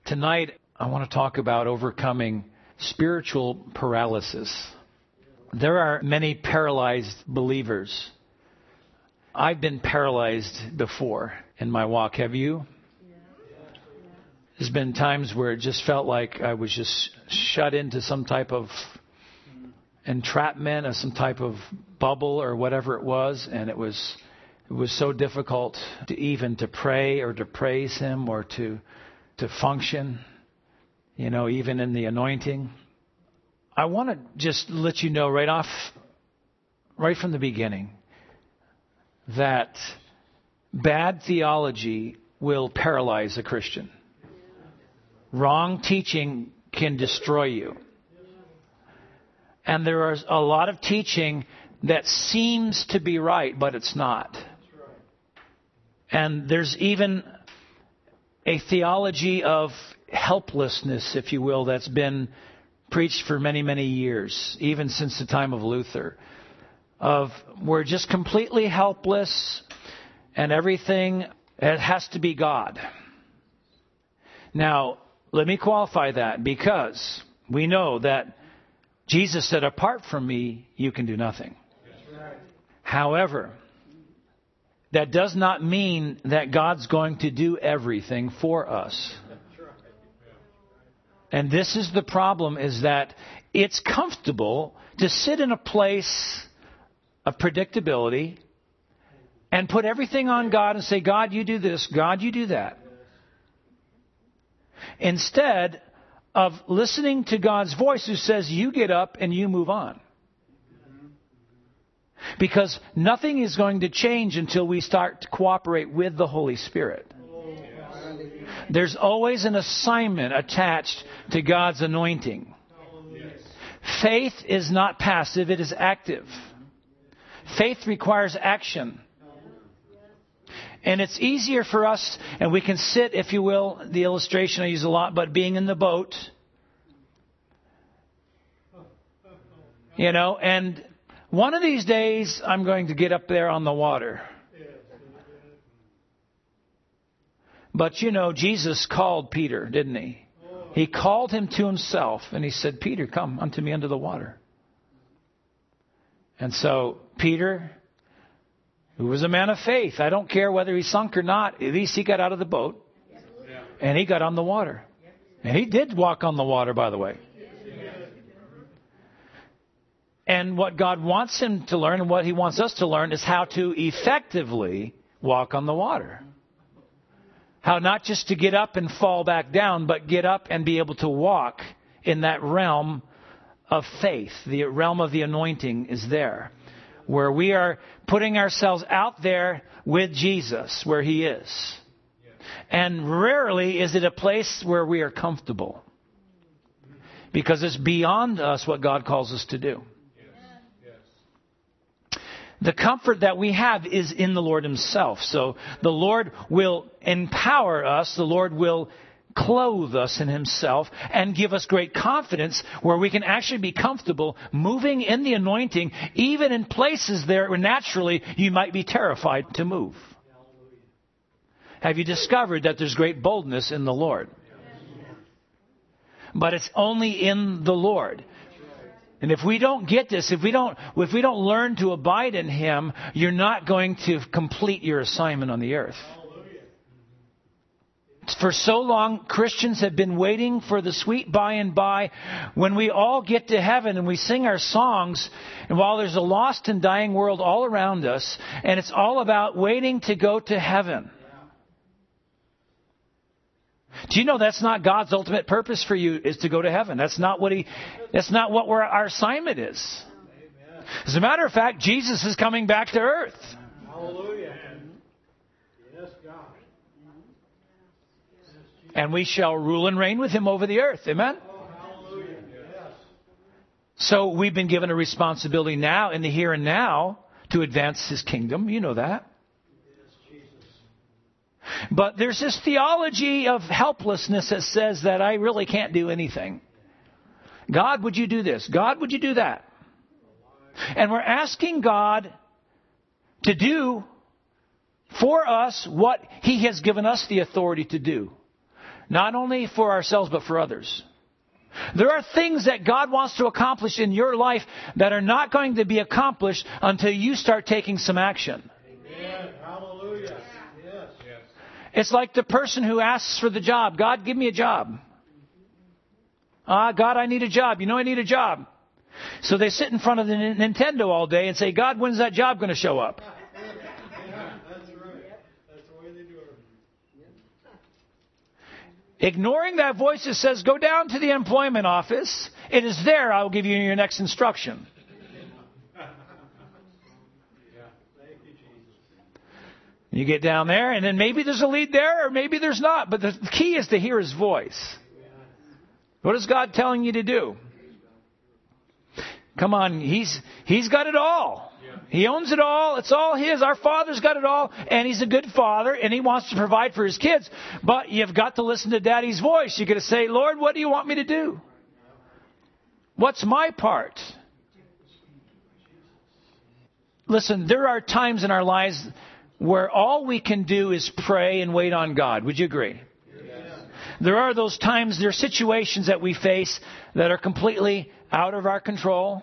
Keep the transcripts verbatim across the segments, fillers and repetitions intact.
Tonight, I want to talk about overcoming spiritual paralysis. There are many paralyzed believers. I've been paralyzed before in my walk. Have you? There's been times where it just felt like I was just shut into some type of entrapment or some type of bubble or whatever it was, and it was it was so difficult to even to pray or to praise Him or to to function, you know, even in the anointing. I want to just let you know right off, right from the beginning, that bad theology will paralyze a Christian. Wrong teaching can destroy you. And there is a lot of teaching that seems to be right, but it's not. And there's even a theology of helplessness, if you will, that's been preached for many, many years, even since the time of Luther, of we're just completely helpless and everything, it has to be God. Now, let me qualify that, because we know that Jesus said, apart from me, you can do nothing. Right. However, that does not mean that God's going to do everything for us. And this is the problem, is that it's comfortable to sit in a place of predictability and put everything on God and say, God, you do this, God, you do that. Instead of listening to God's voice, who says, you get up and you move on. Because nothing is going to change until we start to cooperate with the Holy Spirit. There's always an assignment attached to God's anointing. Faith is not passive, it is active. Faith requires action. And it's easier for us, and we can sit, if you will, the illustration I use a lot, but being in the boat, you know, and one of these days I'm going to get up there on the water. But, you know, Jesus called Peter, didn't He? He called him to Himself, and He said, Peter, come unto me under the water. And so Peter, who was a man of faith, I don't care whether he sunk or not, at least he got out of the boat, and he got on the water. And he did walk on the water, by the way. And what God wants him to learn, and what He wants us to learn, is how to effectively walk on the water. How not just to get up and fall back down, but get up and be able to walk in that realm of faith. The realm of the anointing is there, where we are putting ourselves out there with Jesus, where He is. And rarely is it a place where we are comfortable, because it's beyond us what God calls us to do. The comfort that we have is in the Lord Himself. So the Lord will empower us. The Lord will clothe us in Himself and give us great confidence, where we can actually be comfortable moving in the anointing, even in places there where naturally you might be terrified to move. Have you discovered that there's great boldness in the Lord? But it's only in the Lord. And if we don't get this, if we don't, if we don't learn to abide in Him, you're not going to complete your assignment on the earth. For so long, Christians have been waiting for the sweet by and by, when we all get to heaven and we sing our songs, and while there's a lost and dying world all around us, and it's all about waiting to go to heaven. Do you know that's not God's ultimate purpose for you, is to go to heaven? That's not what he, that's not what we're, our assignment is. As a matter of fact, Jesus is coming back to earth. Hallelujah. Yes, God. And we shall rule and reign with Him over the earth. Amen? Oh, hallelujah. Yes. So we've been given a responsibility now, in the here and now, to advance His kingdom. You know that. But there's this theology of helplessness that says that I really can't do anything. God, would you do this? God, would you do that? And we're asking God to do for us what He has given us the authority to do. Not only for ourselves, but for others. There are things that God wants to accomplish in your life that are not going to be accomplished until you start taking some action. Amen. Hallelujah. Yes. It's like the person who asks for the job. God, give me a job. Ah, God, I need a job. You know I need a job. So they sit in front of the Nintendo all day and say, God, when's that job going to show up? Yeah, that's right. That's the way they do it. Ignoring that voice that says, go down to the employment office. It is there I will give you your next instruction. Yeah. Thank you, Jesus. You get down there, and then maybe there's a lead there, or maybe there's not. But the key is to hear His voice. What is God telling you to do? Come on, He's He's got it all. He owns it all. It's all His. Our Father's got it all. And He's a good Father. And He wants to provide for His kids. But you've got to listen to Daddy's voice. You've got to say, Lord, what do you want me to do? What's my part? Listen, there are times in our lives where all we can do is pray and wait on God. Would you agree? Yes. There are those times, there are situations that we face that are completely out of our control.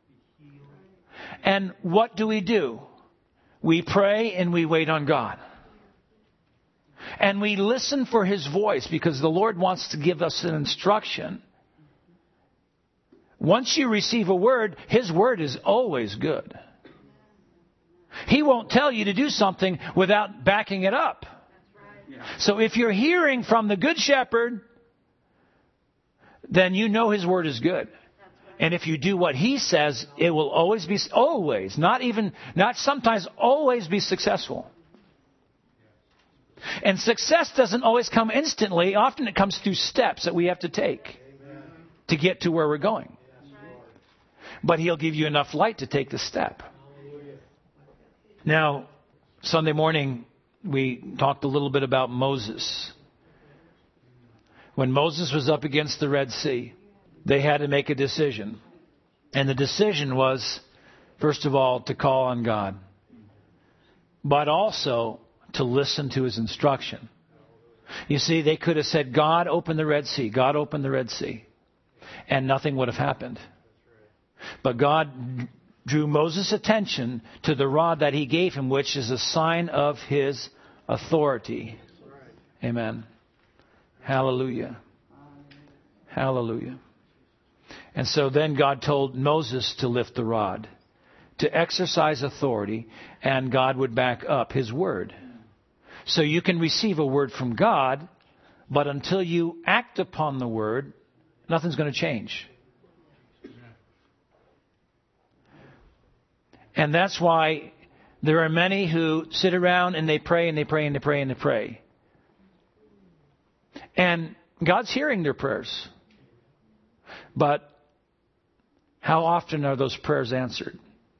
And what do we do? We pray and we wait on God. And we listen for His voice because the Lord wants to give us an instruction. Once you receive a word, His word is always good. He won't tell you to do something without backing it up. So if you're hearing from the Good Shepherd, then you know His word is good. And if you do what He says, it will always be, always, not even, not sometimes, always be successful. And success doesn't always come instantly. Often it comes through steps that we have to take to get to where we're going. But He'll give you enough light to take the step. Now, Sunday morning, we talked a little bit about Moses. When Moses was up against the Red Sea, they had to make a decision. And the decision was, first of all, to call on God, but also to listen to His instruction. You see, they could have said, God, open the Red Sea. God, open the Red Sea. And nothing would have happened. But God drew Moses' attention to the rod that He gave him, which is a sign of His authority. Amen. Hallelujah. Hallelujah. And so then God told Moses to lift the rod, to exercise authority, and God would back up His word. So you can receive a word from God, but until you act upon the word, nothing's going to change. And that's why there are many who sit around and they pray and they pray and they pray and they pray. And God's hearing their prayers. But how often are those prayers answered?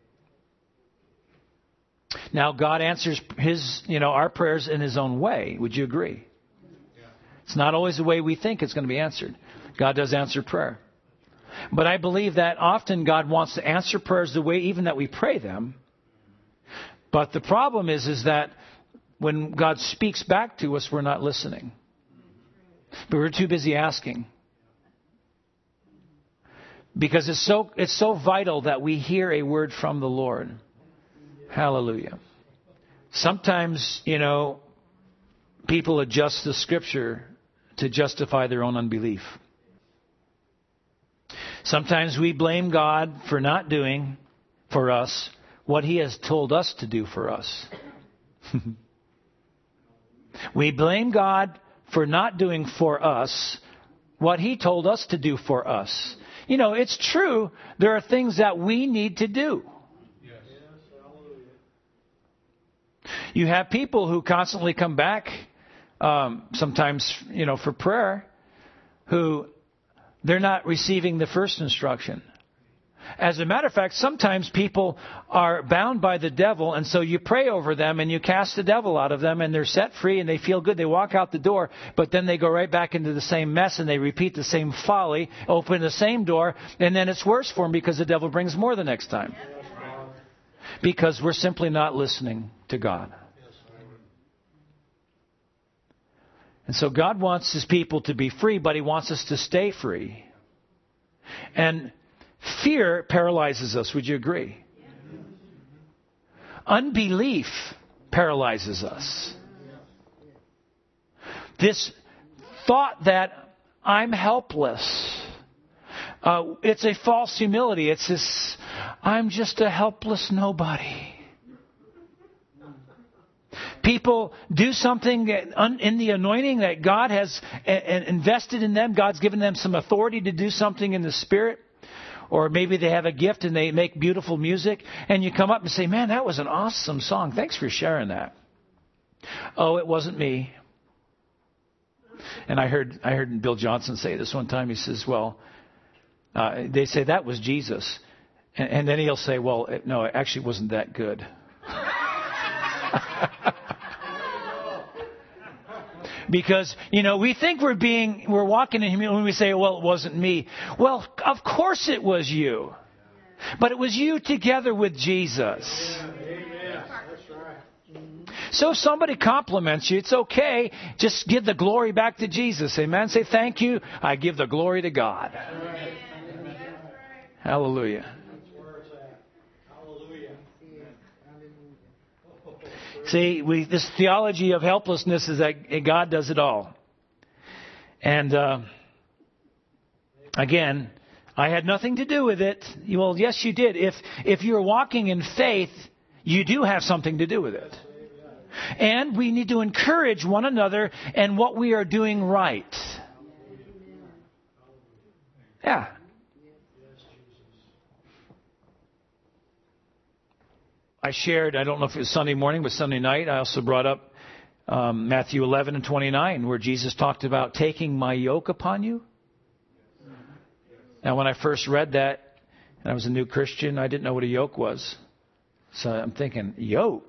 Now, God answers His, you know, our prayers in His own way. Would you agree? Yeah. It's not always the way we think it's going to be answered. God does answer prayer. But I believe that often God wants to answer prayers the way even that we pray them. But the problem is, is that when God speaks back to us, we're not listening. But we're too busy asking. Because it's so it's so vital that we hear a word from the Lord. Hallelujah. Sometimes, you know, people adjust the Scripture to justify their own unbelief. Sometimes we blame God for not doing for us what He has told us to do for us. We blame God for not doing for us what He told us to do for us. You know, it's true. There are things that we need to do. Yes. You have people who constantly come back, um, sometimes, you know, for prayer, who they're not receiving the first instruction. As a matter of fact, sometimes people are bound by the devil, and so you pray over them and you cast the devil out of them, and they're set free and they feel good. They walk out the door, but then they go right back into the same mess and they repeat the same folly, open the same door, and then it's worse for them because the devil brings more the next time. Because we're simply not listening to God. And so God wants His people to be free, but He wants us to stay free. And fear paralyzes us. Would you agree? Unbelief paralyzes us. This thought that I'm helpless. Uh, it's a false humility. It's this, I'm just a helpless nobody. People do something in the anointing that God has invested in them. God's given them some authority to do something in the Spirit. Or maybe they have a gift and they make beautiful music. And you come up and say, man, that was an awesome song. Thanks for sharing that. Oh, it wasn't me. And I heard I heard Bill Johnson say this one time. He says, well, uh, they say that was Jesus. And, and then he'll say, well, it, no, it actually wasn't that good. Because, you know, we think we're being, we're walking in humility when we say, well, it wasn't me. Well, of course it was you. But it was you together with Jesus. Amen. That's right. So if somebody compliments you, it's okay. Just give the glory back to Jesus. Amen. Say, thank you. I give the glory to God. Right. Hallelujah. That's where it's at. Hallelujah. See, we, this theology of helplessness is that God does it all. And uh, again, I had nothing to do with it. Well, yes, you did. If if you're walking in faith, you do have something to do with it. And we need to encourage one another in what we are doing right. Yeah. I shared, I don't know if it was Sunday morning, but Sunday night, I also brought up um, Matthew eleven and twenty-nine, where Jesus talked about taking my yoke upon you. Now, when I first read that, and I was a new Christian, I didn't know what a yoke was. So I'm thinking, yoke?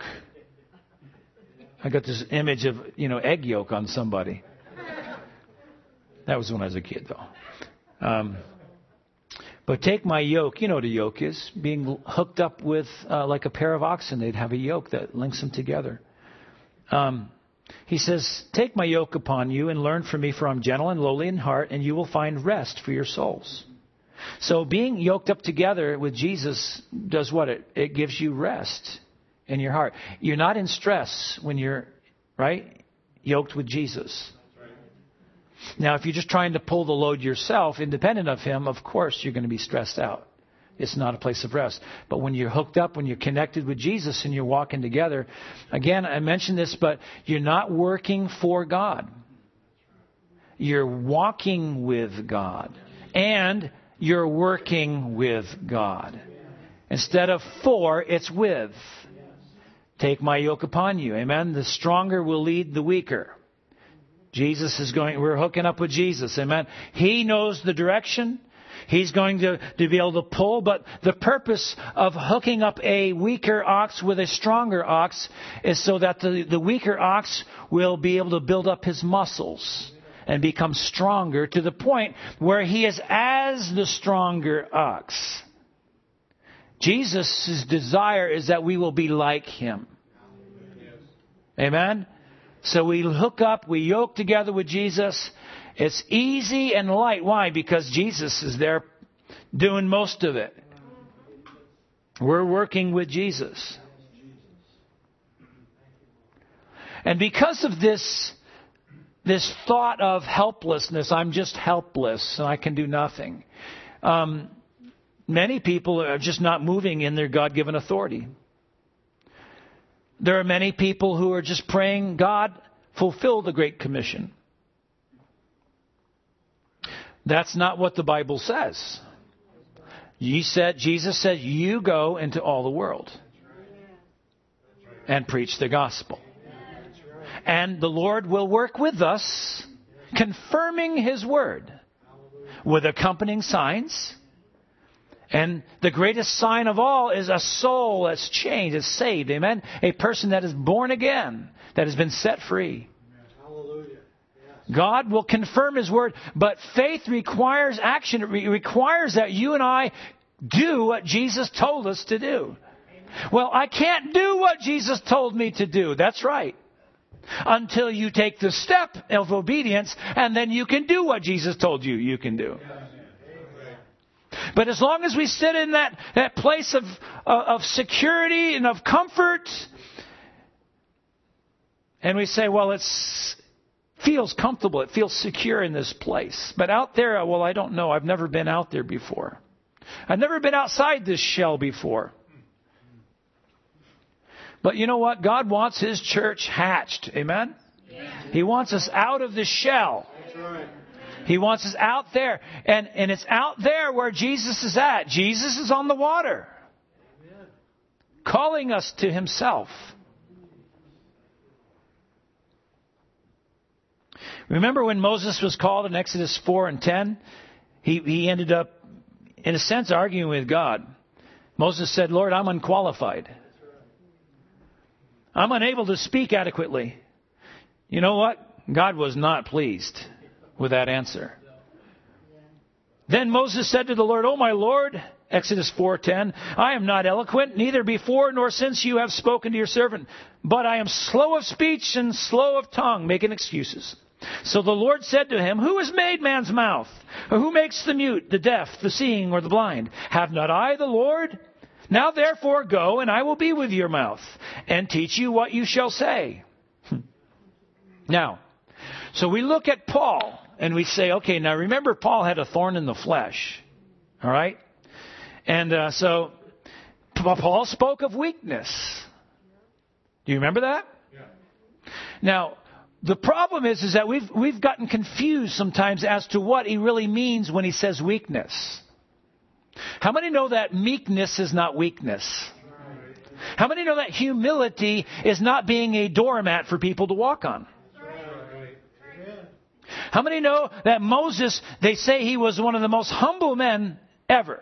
I got this image of, you know, egg yolk on somebody. That was when I was a kid, though. Um, but take my yoke. You know what a yoke is. Being hooked up with uh, like a pair of oxen. They'd have a yoke that links them together. Um, he says, take my yoke upon you and learn from me, for I'm gentle and lowly in heart, and you will find rest for your souls. So being yoked up together with Jesus does what? It, it gives you rest in your heart. You're not in stress when you're, right, yoked with Jesus. Now, if you're just trying to pull the load yourself, independent of Him, of course you're going to be stressed out. It's not a place of rest. But when you're hooked up, when you're connected with Jesus and you're walking together, again, I mentioned this, but you're not working for God. You're walking with God. And you're working with God. Instead of for, it's with. Take my yoke upon you. Amen. The stronger will lead the weaker. Jesus is going, we're hooking up with Jesus. Amen. He knows the direction. He's going to, to be able to pull. But the purpose of hooking up a weaker ox with a stronger ox is so that the, the weaker ox will be able to build up his muscles and become stronger to the point where he is as the stronger ox. Jesus' desire is that we will be like Him. Amen? So we hook up, we yoke together with Jesus. It's easy and light. Why? Because Jesus is there doing most of it. We're working with Jesus. And because of this, this thought of helplessness, I'm just helpless and I can do nothing. Um, many people are just not moving in their God-given authority. There are many people who are just praying, God, fulfill the Great Commission. That's not what the Bible says. You said, Jesus said, you go into all the world and preach the gospel. And the Lord will work with us, confirming His word with accompanying signs. And the greatest sign of all is a soul that's changed, is saved. Amen? A person that is born again, that has been set free. Hallelujah. Yes. God will confirm His word, but faith requires action. It re- requires that you and I do what Jesus told us to do. Well, I can't do what Jesus told me to do. That's right. until you take the step of obedience, and then you can do what Jesus told you you can do. But as long as we sit in that, that place of, of security and of comfort, and we say, well, it feels comfortable, it feels secure in this place. But out there, well, I don't know. I've never been out there before. I've never been outside this shell before. But you know what? God wants His church hatched. Amen? Yeah. He wants us out of the shell. That's right. He wants us out there. And, and it's out there where Jesus is at. Jesus is on the water. Amen. Calling us to Himself. Remember when Moses was called in Exodus four and ten? He, he ended up, in a sense, arguing with God. Moses said, Lord, I'm unqualified. I'm unable to speak adequately. You know what? God was not pleased with that answer. Then Moses said to the Lord, "Oh, my Lord," Exodus four ten, "I am not eloquent, neither before nor since you have spoken to your servant, but I am slow of speech and slow of tongue," making excuses. So the Lord said to him, "Who has made man's mouth? Or who makes the mute, the deaf, the seeing, or the blind? Have not I the Lord? Now therefore go, and I will be with your mouth, and teach you what you shall say." Now, so we look at Paul, and we say, okay, now remember Paul had a thorn in the flesh. All right? And uh, so Paul spoke of weakness. Do you remember that? Yeah. Now, the problem is, is that we've, we've gotten confused sometimes as to what he really means when he says weakness. How many know that meekness is not weakness? How many know that humility is not being a doormat for people to walk on? How many know that Moses, they say he was one of the most humble men ever?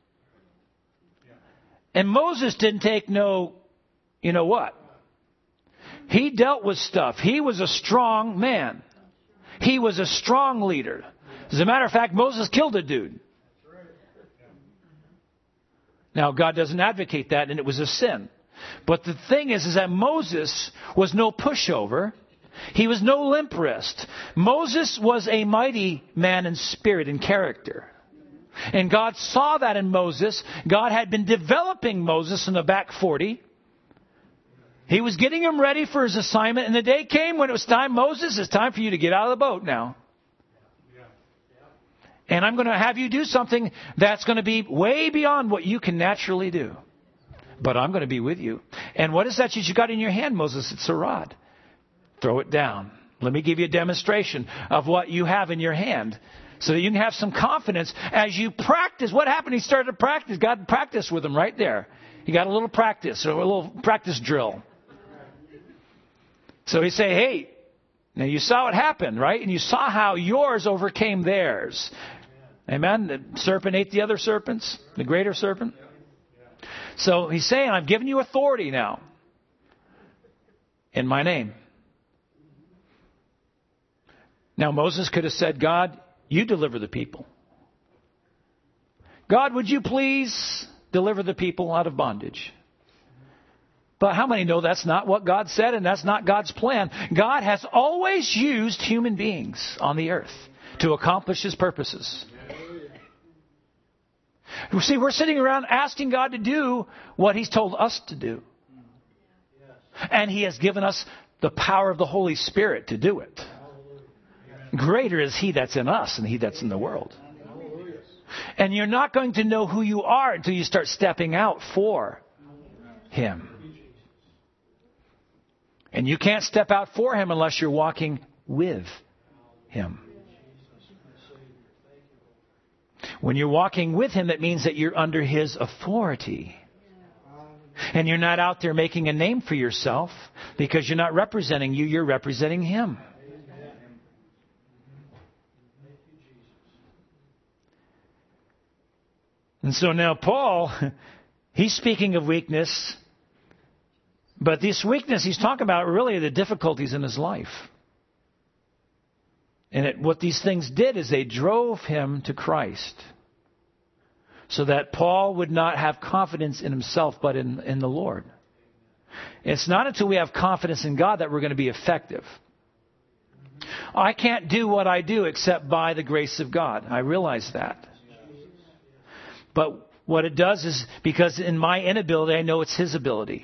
And Moses didn't take no, you know what? He dealt with stuff. He was a strong man. He was a strong leader. As a matter of fact, Moses killed a dude. Now, God doesn't advocate that, and it was a sin. But the thing is, is that Moses was no pushover. He was no limp wrist. Moses was a mighty man in spirit and character. And God saw that in Moses. God had been developing Moses in the back forty. He was getting him ready for his assignment. And the day came when it was time, Moses, it's time for you to get out of the boat now. And I'm going to have you do something that's going to be way beyond what you can naturally do. But I'm going to be with you. And what is that you got in your hand, Moses? It's a rod. Throw it down. Let me give you a demonstration of what you have in your hand so that you can have some confidence as you practice. What happened? He started to practice. God practiced with him right there. He got a little practice, or a little practice drill. So he say, hey, now you saw what happened, right? And you saw how yours overcame theirs. Amen? The serpent ate the other serpents, the greater serpent. So he's saying, I've given you authority now in my name. Now Moses could have said, God, you deliver the people. God, would you please deliver the people out of bondage? But how many know that's not what God said, and that's not God's plan? God has always used human beings on the earth to accomplish His purposes. You see, we're sitting around asking God to do what He's told us to do. And He has given us the power of the Holy Spirit to do it. Greater is He that's in us than he that's in the world. And you're not going to know who you are until you start stepping out for Him. And you can't step out for Him unless you're walking with Him. When you're walking with Him, that means that you're under His authority. And you're not out there making a name for yourself because you're not representing you, you're representing Him. And so now Paul, he's speaking of weakness. But this weakness he's talking about really are the difficulties in his life. And it, what these things did is they drove him to Christ. So that Paul would not have confidence in himself but in, in the Lord. It's not until we have confidence in God that we're going to be effective. I can't do what I do except by the grace of God. I realize that. But what it does is, because in my inability, I know it's His ability.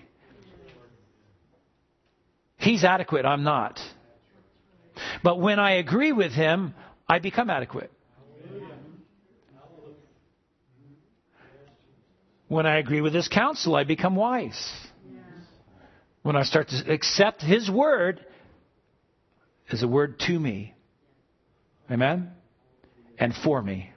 He's adequate, I'm not. But when I agree with Him, I become adequate. When I agree with His counsel, I become wise. When I start to accept His word as a word to me. Amen? And for me.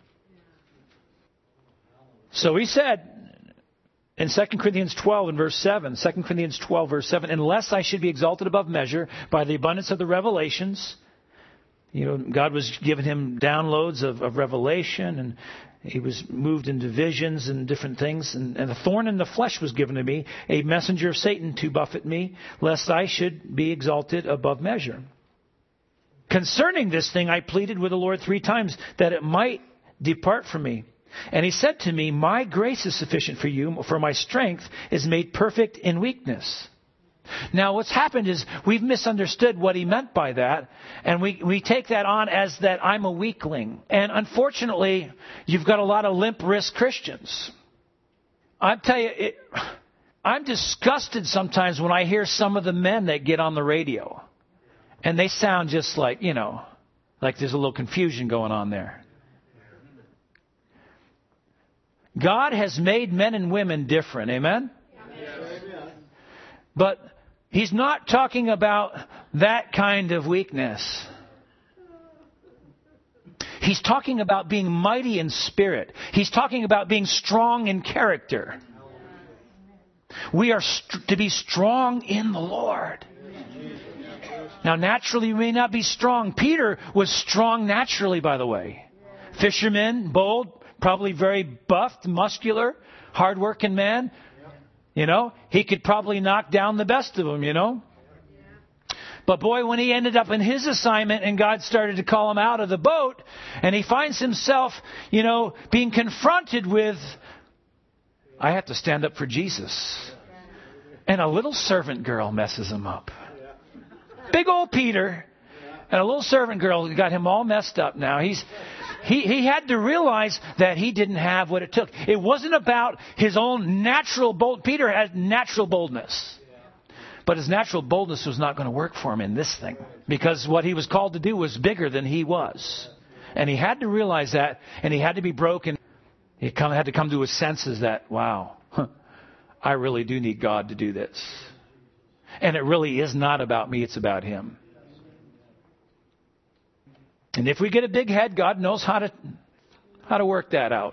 So he said in Second Corinthians twelve and verse seven, Second Corinthians twelve verse seven, unless I should be exalted above measure by the abundance of the revelations. You know, God was giving him downloads of, of revelation, and he was moved into visions and different things. And, and a thorn in the flesh was given to me, a messenger of Satan to buffet me, lest I should be exalted above measure. Concerning this thing, I pleaded with the Lord three times that it might depart from me. And he said to me, my grace is sufficient for you, for my strength is made perfect in weakness. Now, what's happened is we've misunderstood what he meant by that, and we, we take that on as that I'm a weakling. And unfortunately, you've got a lot of limp wrist Christians. I tell you, it, I'm disgusted sometimes when I hear some of the men that get on the radio, and they sound just like, you know, like there's a little confusion going on there. God has made men and women different, amen? Yes. But He's not talking about that kind of weakness. He's talking about being mighty in spirit. He's talking about being strong in character. We are st- to be strong in the Lord. Now, naturally, we may not be strong. Peter was strong naturally, by the way. Fisherman, bold, probably very buffed, muscular, hard-working man. You know, he could probably knock down the best of them, you know. But boy, when he ended up in his assignment and God started to call him out of the boat, and he finds himself, you know, being confronted with, I have to stand up for Jesus. And a little servant girl messes him up. Big old Peter and a little servant girl got him all messed up now. He's... He he had to realize that he didn't have what it took. It wasn't about his own natural bold. Peter had natural boldness. But his natural boldness was not going to work for him in this thing. Because what he was called to do was bigger than he was. And he had to realize that. And he had to be broken. He come, had to come to his senses that, wow, I really do need God to do this. And it really is not about me. It's about Him. And if we get a big head, God knows how to how to work that out.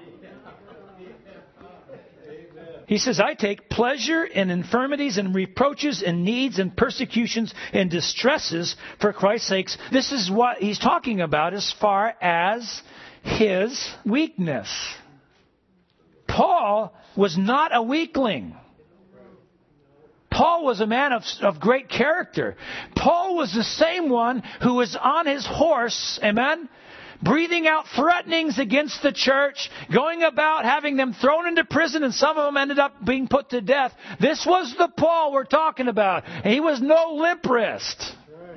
He says, I take pleasure in infirmities and reproaches and needs and persecutions and distresses for Christ's sakes. This is what he's talking about as far as his weakness. Paul was not a weakling. Paul was a man of, of great character. Paul was the same one who was on his horse, amen, breathing out threatenings against the church, going about having them thrown into prison, and some of them ended up being put to death. This was the Paul we're talking about. And he was no limp wrist.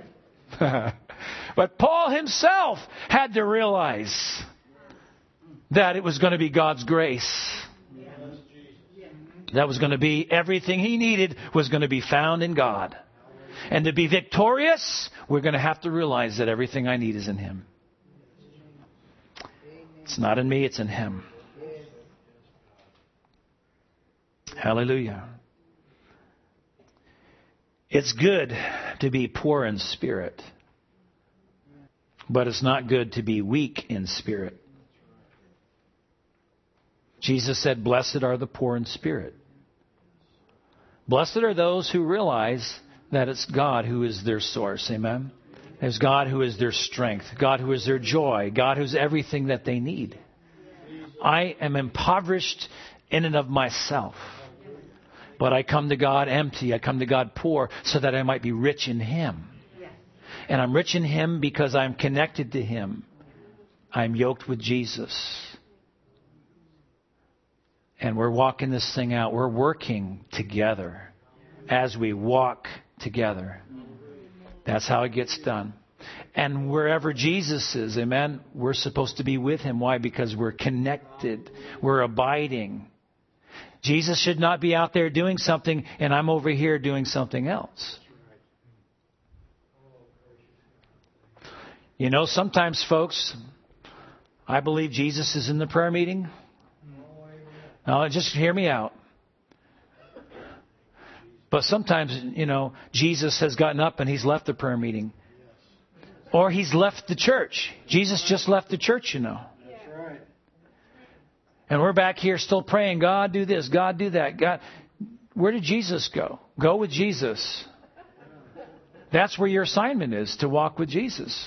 But Paul himself had to realize that it was going to be God's grace. That was going to be everything he needed was going to be found in God. And to be victorious, we're going to have to realize that everything I need is in Him. It's not in me, it's in Him. Hallelujah. It's good to be poor in spirit, but it's not good to be weak in spirit. Jesus said, blessed are the poor in spirit. Blessed are those who realize that it's God who is their source. Amen? It's God who is their strength. God who is their joy. God who's everything that they need. I am impoverished in and of myself. But I come to God empty. I come to God poor so that I might be rich in Him. And I'm rich in Him because I'm connected to Him. I'm yoked with Jesus. And we're walking this thing out. We're working together as we walk together. That's how it gets done. And wherever Jesus is, amen, we're supposed to be with Him. Why? Because we're connected. We're abiding. Jesus should not be out there doing something and I'm over here doing something else. You know, sometimes, folks, I believe Jesus is in the prayer meeting. Now, just hear me out. But sometimes, you know, Jesus has gotten up and He's left the prayer meeting. Or He's left the church. Jesus just left the church, you know. That's right. And we're back here still praying, God, do this, God, do that. God, where did Jesus go? Go with Jesus. That's where your assignment is, to walk with Jesus.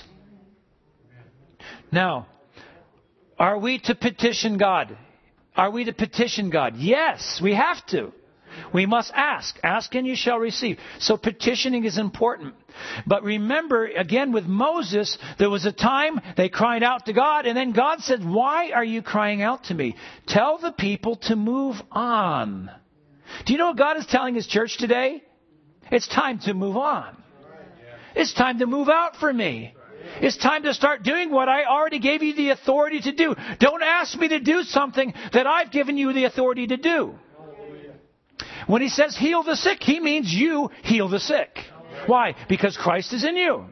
Now, are we to petition God? Are we to petition God? Yes, we have to. We must ask. Ask and you shall receive. So petitioning is important. But remember, again, with Moses, there was a time they cried out to God, and then God said, why are you crying out to me? Tell the people to move on. Do you know what God is telling His church today? It's time to move on. It's time to move out for me. It's time to start doing what I already gave you the authority to do. Don't ask me to do something that I've given you the authority to do. When He says heal the sick, He means you heal the sick. Why? Because Christ is in you.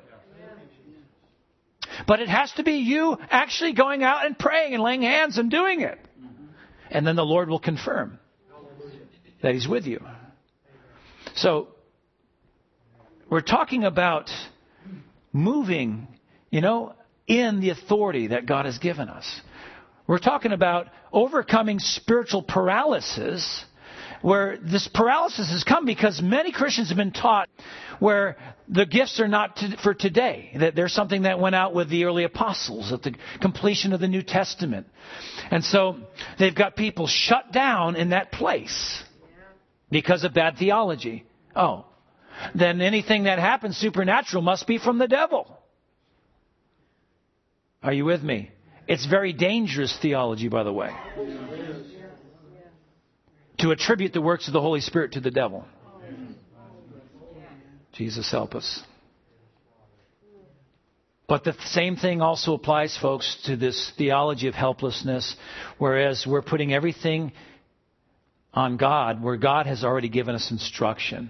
But it has to be you actually going out and praying and laying hands and doing it. And then the Lord will confirm that He's with you. So, we're talking about moving, you know, in the authority that God has given us. We're talking about overcoming spiritual paralysis, where this paralysis has come because many Christians have been taught where the gifts are not to, for today. That there's something that went out with the early apostles at the completion of the New Testament. And so they've got people shut down in that place because of bad theology. Oh, then anything that happens supernatural must be from the devil. Are you with me? It's very dangerous theology, by the way, to attribute the works of the Holy Spirit to the devil. Jesus help us. But the same thing also applies, folks, to this theology of helplessness, whereas we're putting everything on God, where God has already given us instruction.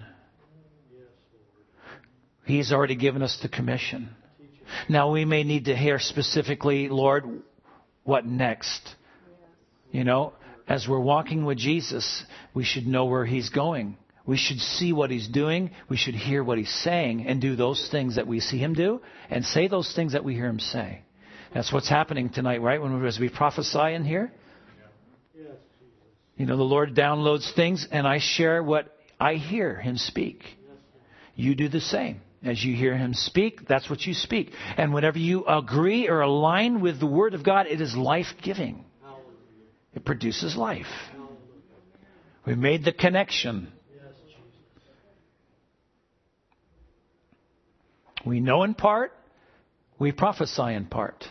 He's already given us the commission. Now we may need to hear specifically, Lord, what next? You know, as we're walking with Jesus, we should know where He's going. We should see what He's doing. We should hear what He's saying and do those things that we see Him do and say those things that we hear Him say. That's what's happening tonight, right? When we, as we prophesy in here. You know, the Lord downloads things and I share what I hear Him speak. You do the same. As you hear Him speak, that's what you speak. And whenever you agree or align with the Word of God, it is life-giving. It produces life. We've made the connection. We know in part, we prophesy in part.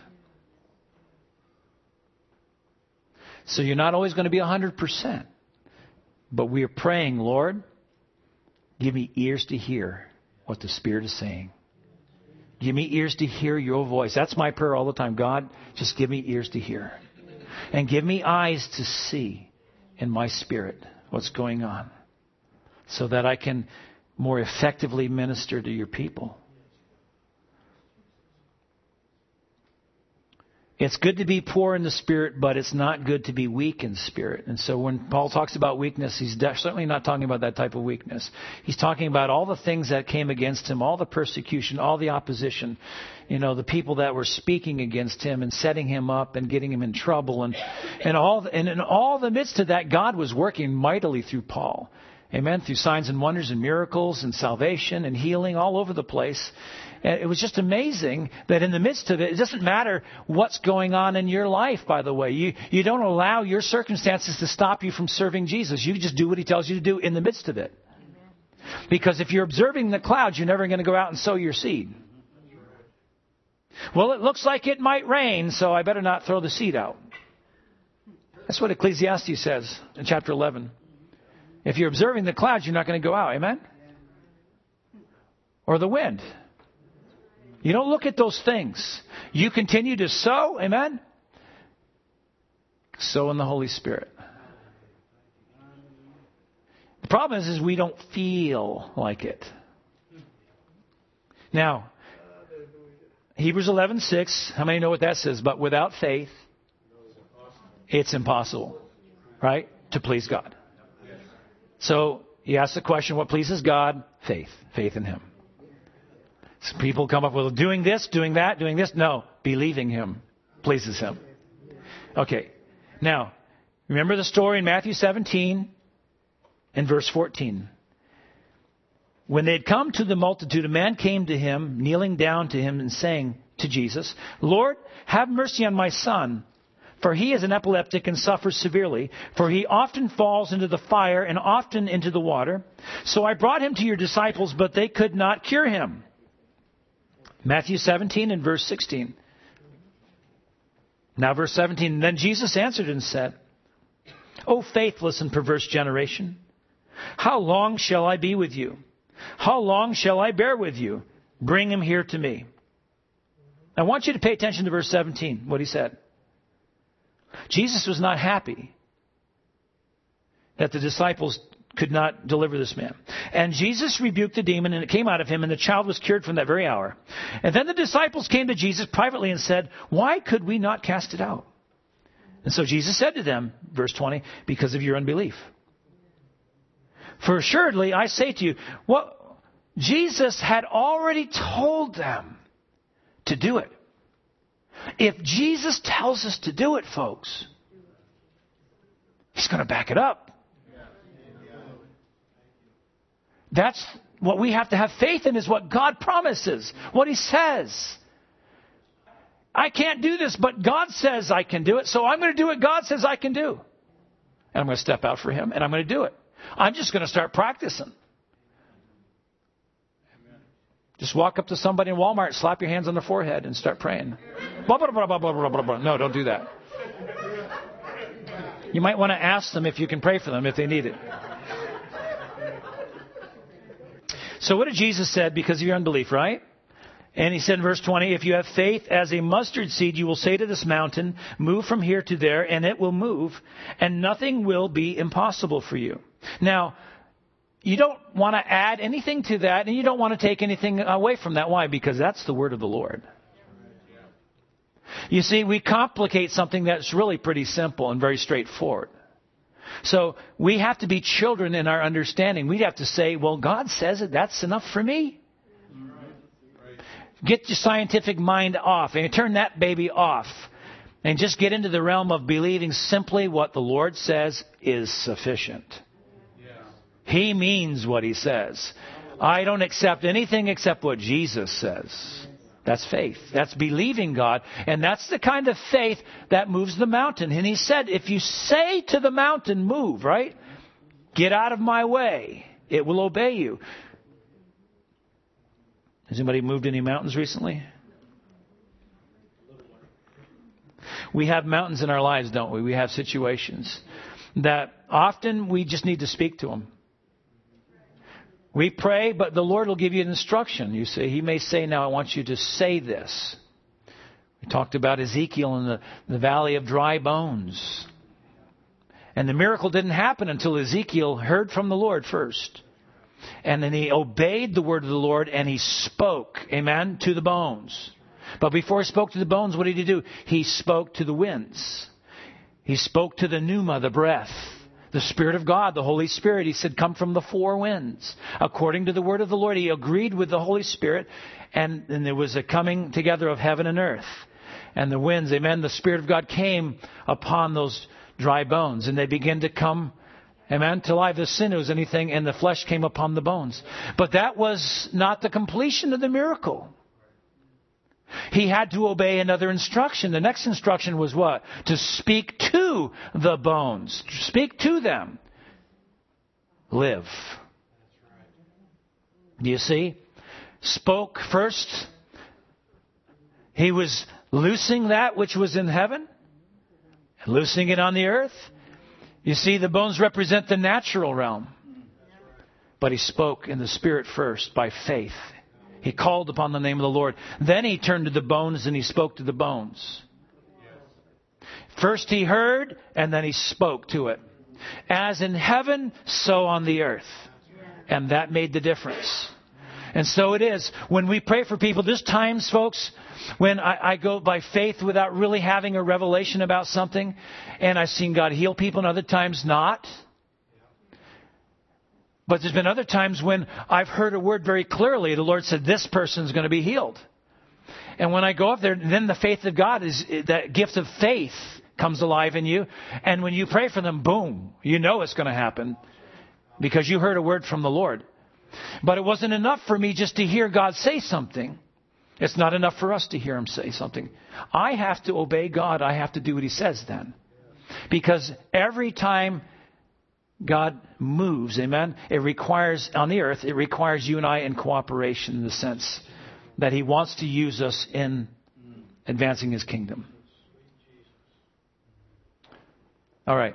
So you're not always going to be one hundred percent. But we are praying, Lord, give me ears to hear what the Spirit is saying. Give me ears to hear your voice. That's my prayer all the time. God, just give me ears to hear. And give me eyes to see in my spirit what's going on, so that I can more effectively minister to your people. It's good to be poor in the spirit, but it's not good to be weak in spirit. And so when Paul talks about weakness, he's certainly not talking about that type of weakness. He's talking about all the things that came against him, all the persecution, all the opposition, you know, the people that were speaking against him and setting him up and getting him in trouble. And, and, all, and in all the midst of that, God was working mightily through Paul. Amen. Through signs and wonders and miracles and salvation and healing all over the place. And it was just amazing that in the midst of it, it doesn't matter what's going on in your life, by the way. You, you don't allow your circumstances to stop you from serving Jesus. You just do what He tells you to do in the midst of it. Because if you're observing the clouds, you're never going to go out and sow your seed. Well, it looks like it might rain, so I better not throw the seed out. That's what Ecclesiastes says in chapter eleven. If you're observing the clouds, you're not going to go out. Amen? or the wind. You don't look at those things. You continue to sow, amen? Sow in the Holy Spirit. The problem is, is we don't feel like it. Now, Hebrews eleven six, how many know what that says? But without faith, it's impossible, right, to please God. So you ask the question, what pleases God? Faith. Faith in Him. Some people come up with doing this, doing that, doing this. No, believing Him pleases Him. Okay. Now, remember the story in Matthew seventeen and verse fourteen. When they had come to the multitude, a man came to Him, kneeling down to Him and saying to Jesus, Lord, have mercy on my son, for he is an epileptic and suffers severely, for he often falls into the fire and often into the water. So I brought him to your disciples, but they could not cure him. Matthew seventeen and verse sixteen. Now verse seventeen. Then Jesus answered and said, O faithless and perverse generation, how long shall I be with you? How long shall I bear with you? Bring him here to me. I want you to pay attention to verse seventeen, what he said. Jesus was not happy that the disciples could not deliver this man. And Jesus rebuked the demon, and it came out of him, and the child was cured from that very hour. And then the disciples came to Jesus privately and said, why could we not cast it out? And so Jesus said to them, verse twenty, because of your unbelief. For assuredly, I say to you, what Jesus had already told them to do it. If Jesus tells us to do it, folks, He's going to back it up. That's what we have to have faith in, is what God promises, what He says. I can't do this, but God says I can do it, so I'm going to do what God says I can do. And I'm going to step out for Him, and I'm going to do it. I'm just going to start practicing. Just walk up to somebody in Walmart, slap your hands on their forehead, and start praying. Blah, blah, blah, blah, blah, blah, blah, blah. No, don't do that. You might want to ask them if you can pray for them if they need it. So what did Jesus said? Because of your unbelief, right? And He said in verse twenty, if you have faith as a mustard seed, you will say to this mountain, move from here to there, and it will move, and nothing will be impossible for you. Now, you don't want to add anything to that, and you don't want to take anything away from that. Why? Because that's the word of the Lord. You see, we complicate something that's really pretty simple and very straightforward. So we have to be children in our understanding. We have to say, well, God says it. That's enough for me. Get your scientific mind off and turn that baby off. And just get into the realm of believing simply what the Lord says is sufficient. He means what He says. I don't accept anything except what Jesus says. That's faith. That's believing God. And that's the kind of faith that moves the mountain. And He said, if you say to the mountain, move, right? Get out of my way. It will obey you. Has anybody moved any mountains recently? We have mountains in our lives, don't we? We have situations that often we just need to speak to them. We pray, but the Lord will give you an instruction. You say, He may say, now I want you to say this. We talked about Ezekiel in the, the valley of dry bones. And the miracle didn't happen until Ezekiel heard from the Lord first. And then he obeyed the word of the Lord and he spoke, amen, to the bones. But before he spoke to the bones, what did he do? He spoke to the winds. He spoke to the pneuma, the breath. The Spirit of God, the Holy Spirit, He said, come from the four winds. According to the word of the Lord, He agreed with the Holy Spirit, and, and there was a coming together of heaven and earth. And the winds, amen, the Spirit of God came upon those dry bones, and they began to come, amen, to life. The sinews, anything, and the flesh came upon the bones. But that was not the completion of the miracle. He had to obey another instruction. The next instruction was what? To speak to the bones. Speak to them. Live. Do you see? Spoke first. He was loosing that which was in heaven, loosing it on the earth. You see, the bones represent the natural realm. But He spoke in the Spirit first by faith. He called upon the name of the Lord. Then he turned to the bones and he spoke to the bones. First he heard and then he spoke to it. As in heaven, so on the earth. And that made the difference. And so it is. When we pray for people, there's times, folks, when I, I go by faith without really having a revelation about something. And I've seen God heal people and other times not. But there's been other times when I've heard a word very clearly. The Lord said, this person's going to be healed. And when I go up there, then the faith of God is, that gift of faith comes alive in you. And when you pray for them, boom, you know it's going to happen because you heard a word from the Lord. But it wasn't enough for me just to hear God say something. It's not enough for us to hear Him say something. I have to obey God. I have to do what He says then. Because every time God moves, amen, it requires, on the earth, it requires you and I in cooperation in the sense that He wants to use us in advancing His kingdom. All right.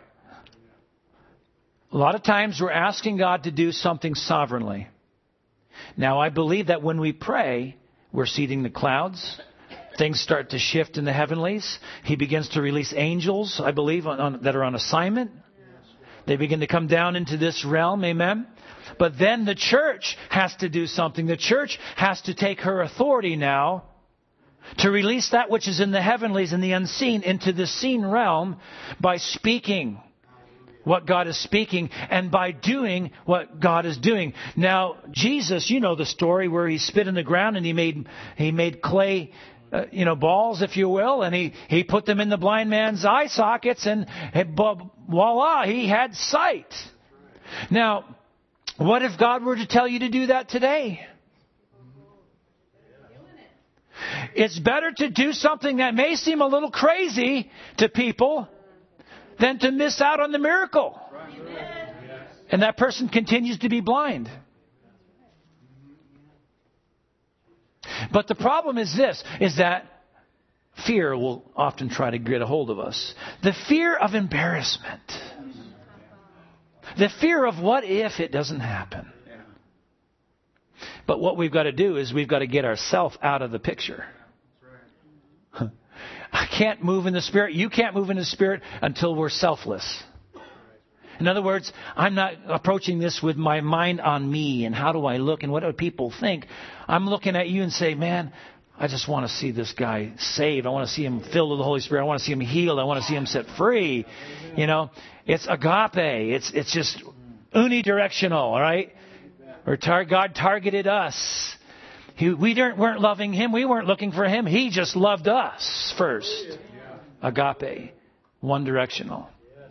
A lot of times we're asking God to do something sovereignly. Now, I believe that when we pray, we're seating the clouds. Things start to shift in the heavenlies. He begins to release angels, I believe, on, on, that are on assignment. They begin to come down into this realm, amen? But then the church has to do something. The church has to take her authority now to release that which is in the heavenlies and the unseen into the seen realm by speaking what God is speaking and by doing what God is doing. Now, Jesus, you know the story where He spit in the ground and He made He made clay Uh, you know, balls, if you will, and he, he put them in the blind man's eye sockets, and, and voila, he had sight. Now, what if God were to tell you to do that today? It's better to do something that may seem a little crazy to people than to miss out on the miracle. And that person continues to be blind. But the problem is this, is that fear will often try to get a hold of us. The fear of embarrassment. The fear of what if it doesn't happen. But what we've got to do is we've got to get ourselves out of the picture. I can't move in the Spirit. You can't move in the Spirit until we're selfless. In other words, I'm not approaching this with my mind on me and how do I look and what do people think. I'm looking at you and say, man, I just want to see this guy saved. I want to see him filled with the Holy Spirit. I want to see him healed. I want to see him set free. You know, it's agape. It's it's just unidirectional, all right? Or tar- God targeted us. He, we weren't, weren't loving Him. We weren't looking for Him. He just loved us first. Agape. One directional.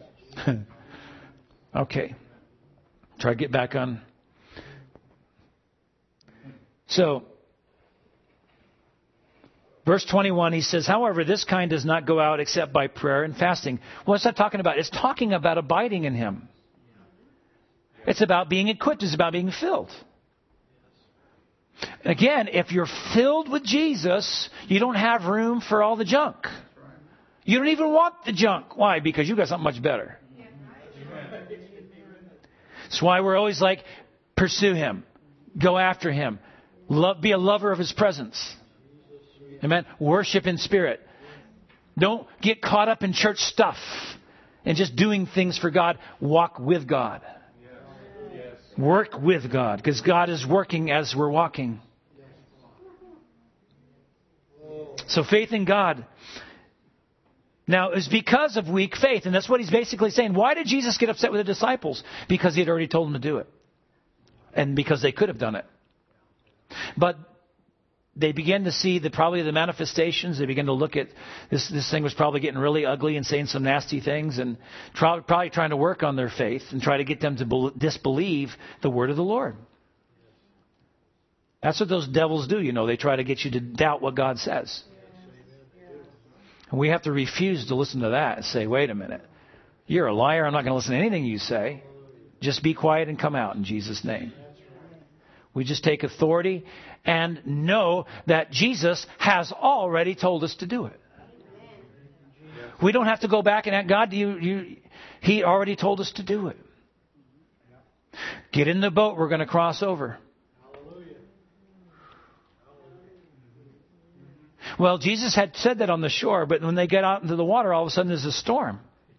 Okay. Try to get back on. So, verse twenty-one, he says, however, this kind does not go out except by prayer and fasting. What's that talking about? It's talking about abiding in Him. It's about being equipped. It's about being filled. Again, if you're filled with Jesus, you don't have room for all the junk. You don't even want the junk. Why? Because you got something much better. That's why we're always like, pursue Him. Go after Him. Love, be a lover of His presence. Amen. Worship in spirit. Don't get caught up in church stuff and just doing things for God. Walk with God. Work with God, because God is working as we're walking. So faith in God. Now, it's because of weak faith. And that's what he's basically saying. Why did Jesus get upset with the disciples? Because he had already told them to do it. And because they could have done it. But they began to see the probably the manifestations. They began to look at this. This thing was probably getting really ugly and saying some nasty things. And try, probably trying to work on their faith and try to get them to be, disbelieve the word of the Lord. That's what those devils do, you know. They try to get you to doubt what God says. And we have to refuse to listen to that and say, wait a minute. You're a liar. I'm not going to listen to anything you say. Just be quiet and come out in Jesus' name. We just take authority and know that Jesus has already told us to do it. We don't have to go back and ask God, you, you, He already told us to do it. Get in the boat. We're going to cross over. Well, Jesus had said that on the shore, but when they get out into the water, all of a sudden there's a storm.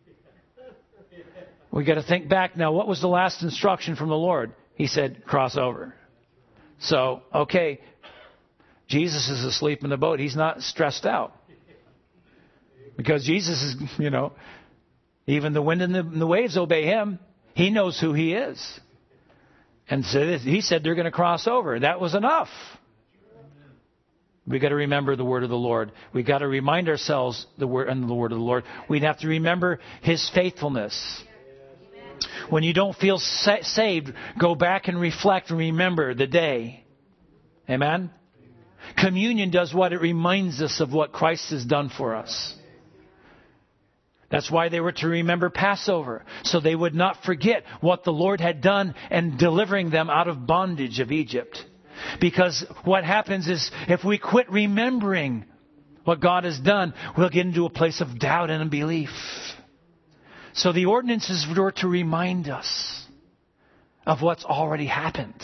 We got to think back now. What was the last instruction from the Lord? He said, cross over. So, okay, Jesus is asleep in the boat. He's not stressed out. Because Jesus is, you know, even the wind and the, and the waves obey him. He knows who he is. And so he said they're going to cross over. That was enough. We got to remember the word of the Lord. We got to remind ourselves the word and the word of the Lord. We have to remember his faithfulness. When you don't feel sa- saved, go back and reflect and remember the day. Amen? Communion does what? It reminds us of what Christ has done for us. That's why they were to remember Passover, so they would not forget what the Lord had done in delivering them out of bondage of Egypt. Because what happens is if we quit remembering what God has done, we'll get into a place of doubt and unbelief. So the ordinances were to remind us of what's already happened.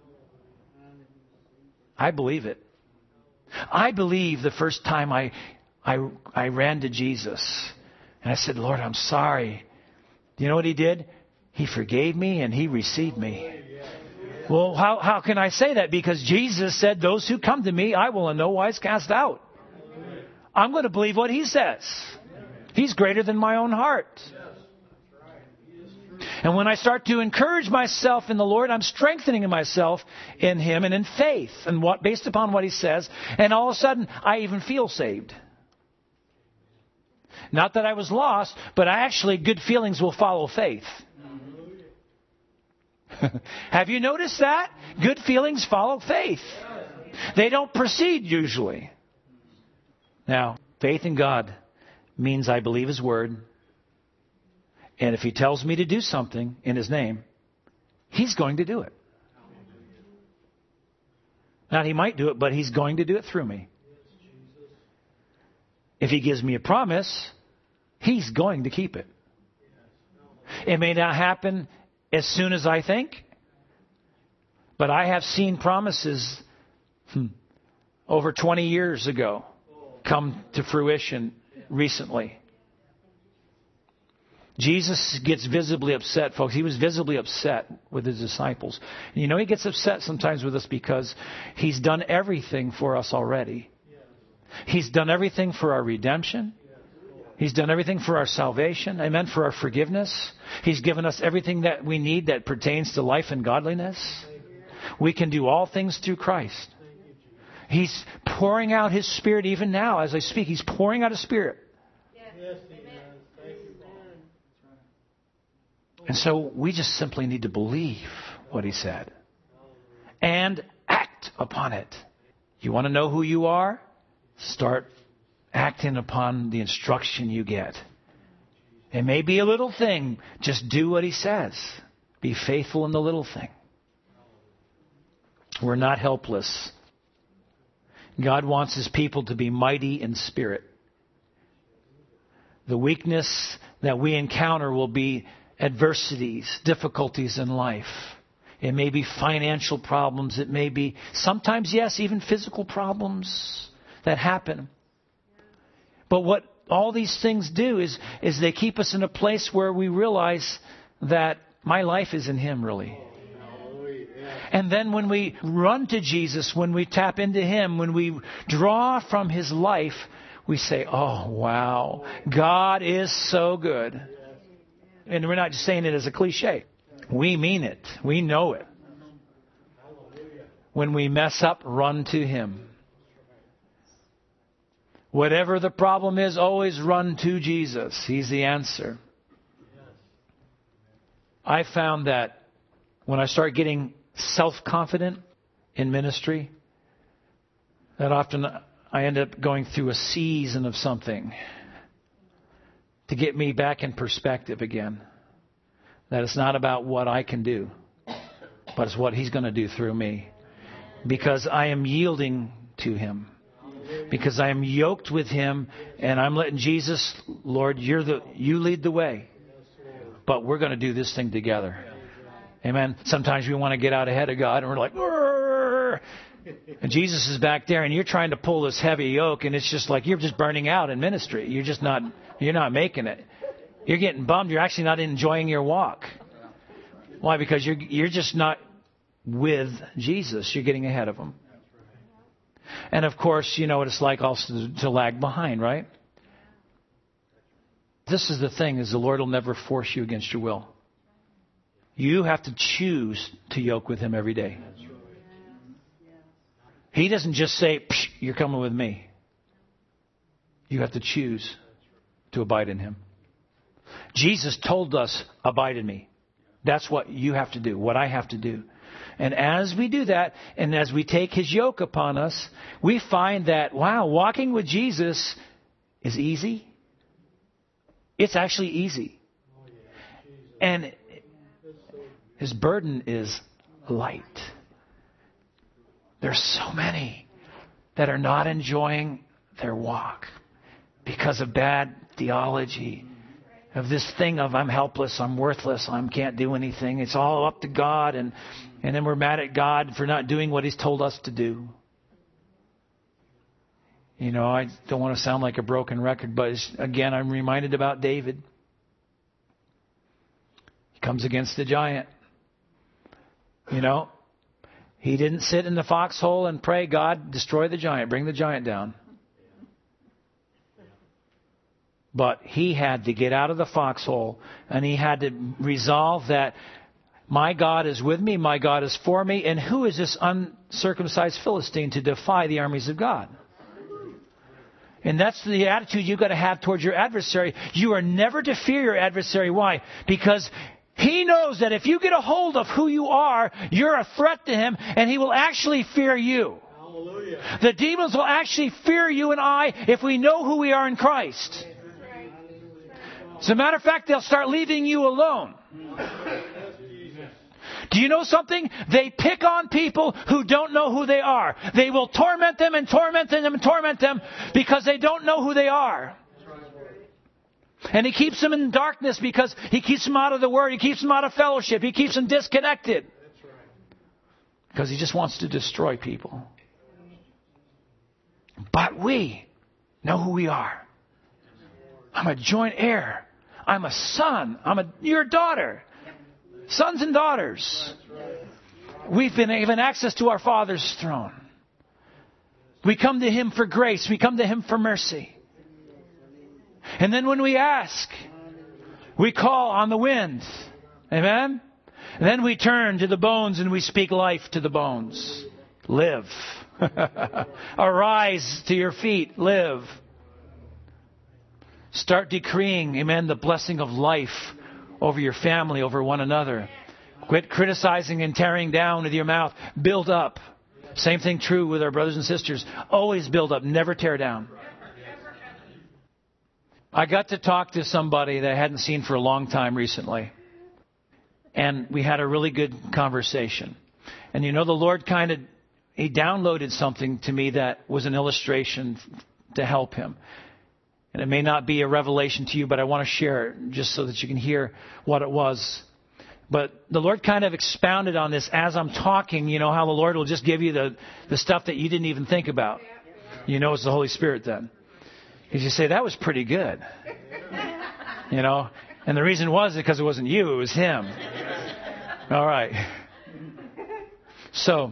I believe it. I believe the first time I, I, I ran to Jesus and I said, Lord, I'm sorry. Do you know what he did? He forgave me and he received me. Well, how, how can I say that? Because Jesus said, those who come to me, I will in no wise cast out. I'm going to believe what he says. He's greater than my own heart. And when I start to encourage myself in the Lord, I'm strengthening myself in him and in faith and what based upon what he says. And all of a sudden, I even feel saved. Not that I was lost, but actually good feelings will follow faith. Have you noticed that? Good feelings follow faith. They don't precede usually. Now, faith in God means I believe his word. And if he tells me to do something in his name, he's going to do it. Now, he might do it, but he's going to do it through me. If he gives me a promise, he's going to keep it. It may not happen as soon as I think, but I have seen promises hmm, over twenty years ago come to fruition recently. Jesus gets visibly upset, folks. He was visibly upset with his disciples. And you know, he gets upset sometimes with us because he's done everything for us already. He's done everything for our redemption. He's done everything for our salvation. Amen. For our forgiveness. He's given us everything that we need that pertains to life and godliness. We can do all things through Christ. He's pouring out his Spirit even now as I speak. He's pouring out his Spirit. And so we just simply need to believe what he said and act upon it. You want to know who you are? Start acting upon the instruction you get. It may be a little thing. Just do what he says. Be faithful in the little thing. We're not helpless. God wants his people to be mighty in spirit. The weakness that we encounter will be adversities, difficulties in life. It may be financial problems. It may be sometimes, yes, even physical problems that happen. But what all these things do is, is they keep us in a place where we realize that my life is in him, really. And then when we run to Jesus, when we tap into him, when we draw from his life, we say, oh, wow, God is so good. And we're not just saying it as a cliche. We mean it. We know it. When we mess up, run to him. Whatever the problem is, always run to Jesus. He's the answer. I found that when I start getting self-confident in ministry, that often I end up going through a season of something to get me back in perspective again. That it's not about what I can do, but it's what he's going to do through me. Because I am yielding to him. Because I am yoked with him and I'm letting Jesus, Lord, you're the you lead the way. But we're going to do this thing together. Amen. Sometimes we want to get out ahead of God and we're like, Rrr! And Jesus is back there, and you're trying to pull this heavy yoke, and it's just like you're just burning out in ministry. You're just not, you're not making it. You're getting bummed. You're actually not enjoying your walk. Why? Because you're you're just not with Jesus. You're getting ahead of Him. And of course, you know what it's like also to, to lag behind, right? This is the thing, is the Lord will never force you against your will. You have to choose to yoke with Him every day. He doesn't just say, Psh, you're coming with me. You have to choose to abide in Him. Jesus told us, abide in me. That's what you have to do, what I have to do. And as we do that, and as we take His yoke upon us, we find that, wow, walking with Jesus is easy. It's actually easy. And His burden is light. There's so many that are not enjoying their walk because of bad theology, of this thing of I'm helpless, I'm worthless, I can't do anything. It's all up to God, and, and then we're mad at God for not doing what He's told us to do. You know, I don't want to sound like a broken record, but it's, again, I'm reminded about David. He comes against the giant. You know, he didn't sit in the foxhole and pray, God, destroy the giant, bring the giant down. But he had to get out of the foxhole, and he had to resolve that my God is with me, my God is for me, and who is this uncircumcised Philistine to defy the armies of God? And that's the attitude you've got to have towards your adversary. You are never to fear your adversary. Why? Because he knows that if you get a hold of who you are, you're a threat to him, and he will actually fear you. Hallelujah. The demons will actually fear you and I if we know who we are in Christ. As a matter of fact, they'll start leaving you alone. Do you know something? They pick on people who don't know who they are. They will torment them and torment them and torment them because they don't know who they are. And he keeps them in darkness because he keeps them out of the Word. He keeps them out of fellowship. He keeps them disconnected. Because he just wants to destroy people. But we know who we are. I'm a joint heir. I'm a son. I'm a your daughter. Sons and daughters. We've been given access to our Father's throne. We come to Him for grace. We come to Him for mercy. And then when we ask, we call on the wind. Amen? And then we turn to the bones and we speak life to the bones. Live. Arise to your feet. Live. Start decreeing, amen, the blessing of life over your family, over one another. Quit criticizing and tearing down with your mouth. Build up. Same thing true with our brothers and sisters. Always build up. Never tear down. I got to talk to somebody that I hadn't seen for a long time recently. And we had a really good conversation. And you know, the Lord kind of, He downloaded something to me that was an illustration to help him. And it may not be a revelation to you, but I want to share it just so that you can hear what it was. But the Lord kind of expounded on this as I'm talking. You know how the Lord will just give you the, the stuff that you didn't even think about. You know it's the Holy Spirit then. Because you say, that was pretty good. You know, and the reason was because it wasn't you, it was Him. All right. So,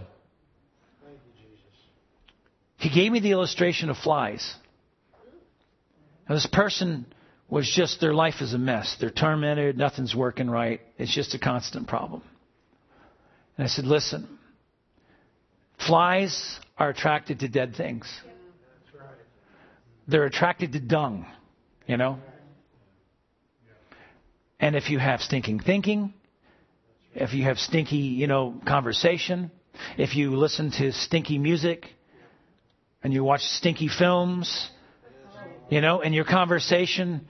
He gave me the illustration of flies. Now, this person was just, their life is a mess. They're tormented. Nothing's working right. It's just a constant problem. And I said, listen, flies are attracted to dead things. They're attracted to dung, you know. And if you have stinking thinking, if you have stinky, you know, conversation, if you listen to stinky music and you watch stinky films, you know, and your conversation,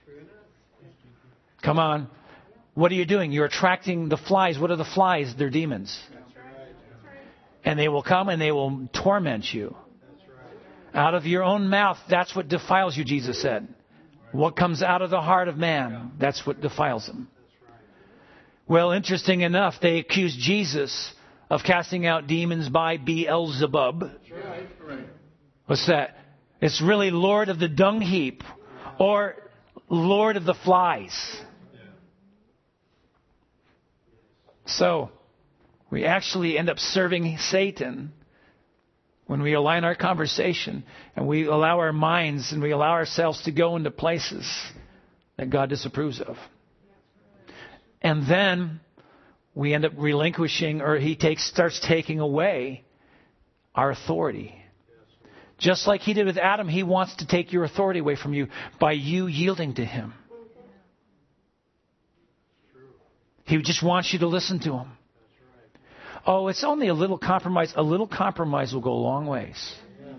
come on, what are you doing? You're attracting the flies. What are the flies? They're demons. And they will come and they will torment you. Out of your own mouth, that's what defiles you, Jesus said. What comes out of the heart of man, that's what defiles him. Well, interesting enough, they accused Jesus of casting out demons by Beelzebub. What's that? It's really Lord of the dung heap or Lord of the flies. So, we actually end up serving Satan when we align our conversation and we allow our minds and we allow ourselves to go into places that God disapproves of. And then we end up relinquishing, or He takes starts taking away our authority. Just like He did with Adam, He wants to take your authority away from you by you yielding to Him. He just wants you to listen to Him. Oh, it's only a little compromise. A little compromise will go a long ways.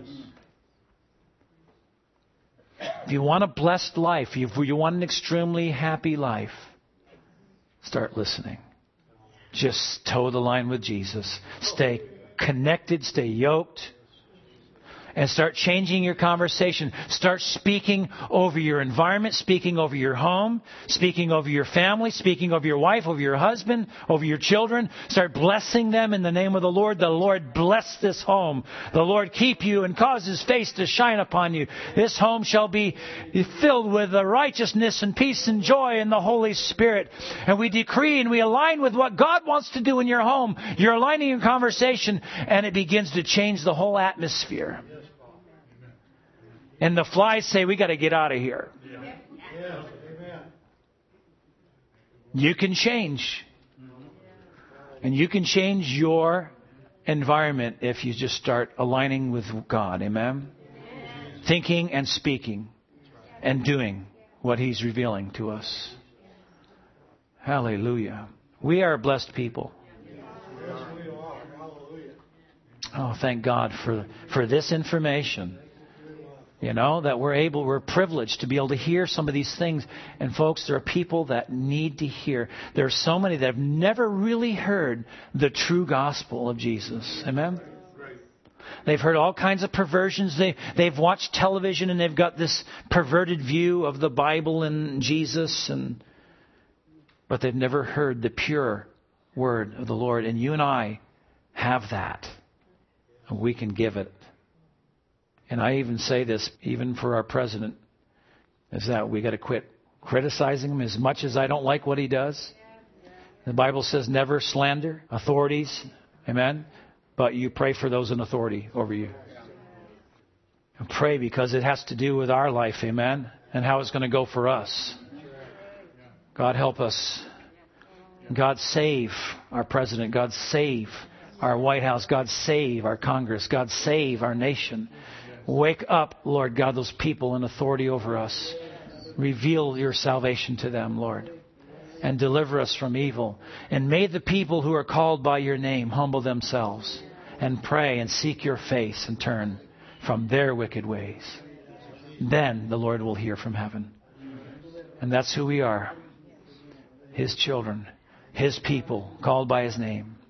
If you want a blessed life, if you want an extremely happy life, start listening. Just toe the line with Jesus. Stay connected, stay yoked. And start changing your conversation. Start speaking over your environment, speaking over your home, speaking over your family, speaking over your wife, over your husband, over your children. Start blessing them in the name of the Lord. The Lord bless this home. The Lord keep you and cause His face to shine upon you. This home shall be filled with the righteousness and peace and joy in the Holy Spirit. And we decree and we align with what God wants to do in your home. You're aligning your conversation and it begins to change the whole atmosphere. And the flies say, we got to get out of here. Yeah. Yeah. You can change. And you can change your environment if you just start aligning with God. Amen? Amen. Thinking and speaking and doing what He's revealing to us. Hallelujah. We are a blessed people. Yes, we are. Hallelujah. Oh, thank God for, for this information. You know, that we're able, we're privileged to be able to hear some of these things. And folks, there are people that need to hear. There are so many that have never really heard the true gospel of Jesus. Amen? They've heard all kinds of perversions. They, they've watched television and they've got this perverted view of the Bible and Jesus. And but they've never heard the pure word of the Lord. And you and I have that. And we can give it. And I even say this, even for our president, is that we got to quit criticizing him as much as I don't like what he does. The Bible says never slander authorities. Amen. But you pray for those in authority over you. And pray because it has to do with our life. Amen. And how it's going to go for us. God help us. God save our president. God save our White House. God save our Congress. God save our nation. Wake up, Lord God, those people in authority over us. Reveal your salvation to them, Lord. And deliver us from evil. And may the people who are called by your name humble themselves and pray and seek your face and turn from their wicked ways. Then the Lord will hear from heaven. And that's who we are. His children. His people called by His name.